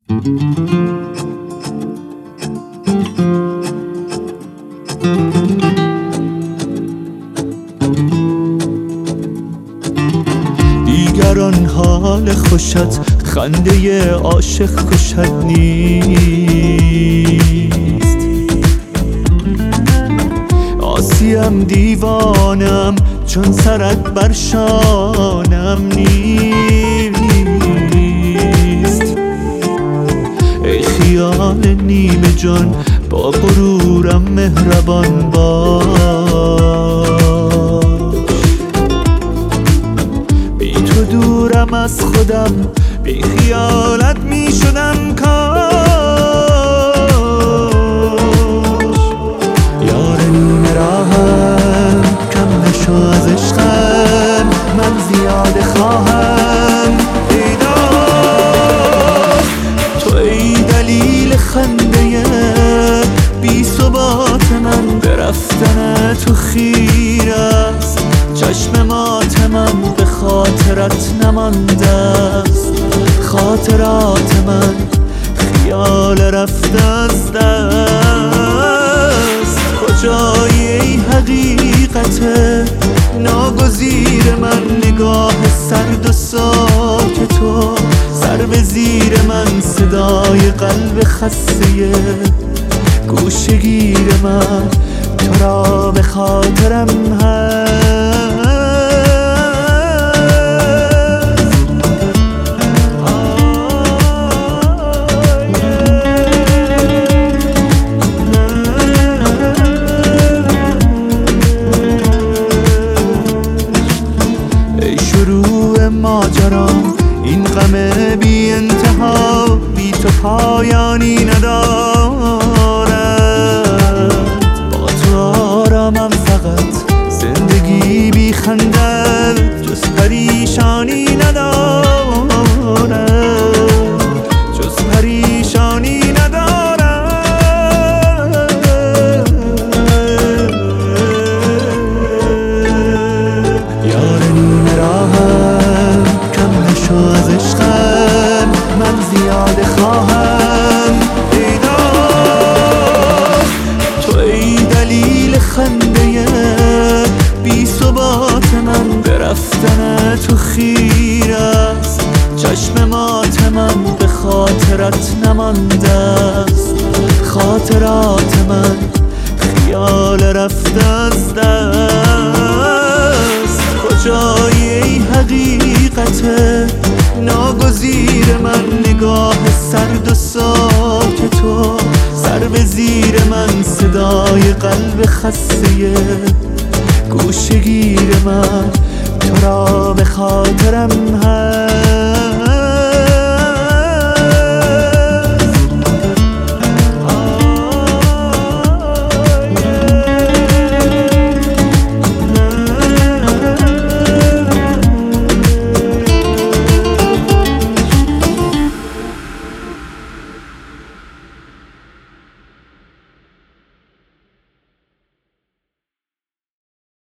دیگران حال خوشت خنده عاشق کشت نیست. آسیم دیوانم چون سرت بر شانم نیست. ای خیال نیمه جان با غرورم مهربان باش. بی تو دورم از خودم، بی خیالت می شدم کاش. یار نیمه راهم کم نشو از عشقم، من زیاد خواهم پیداست. تو ای دلیل خنده بی ثبات من، به رفتن تو خیر است چشم مات من، به خاطرت نمانده است خاطرات من، خیال رفته از دست. کجایی ای حقیقت ناگزیر من، نگاه سرد و ساک تو سر به زیر من، صدای قلب خسته گوشگیر من، تو را به خاطرم هست. ای شروع ماجرام این غم بی انتها، بی تو پایانی ندارد. با تو آرامم فقط زندگی بی خنده، جز پریشانی ندارد، جز پریشانی ندارد. یار نیمه راهم کم نشو از عشقم، من زیاد خواهم پیداست. تو ای دلیل خنده بی ثبات من، به رفتن تو خیر است چشم مات من، به خاطرت نمانده است خاطرات من، خیال رفته از دست. کجایی ای حقیقت ناگزیر من، نگاه سرد و ساک تو سر به زیر من، صدای قلب خسته گوشگیر من، تو را به خاطرم هست.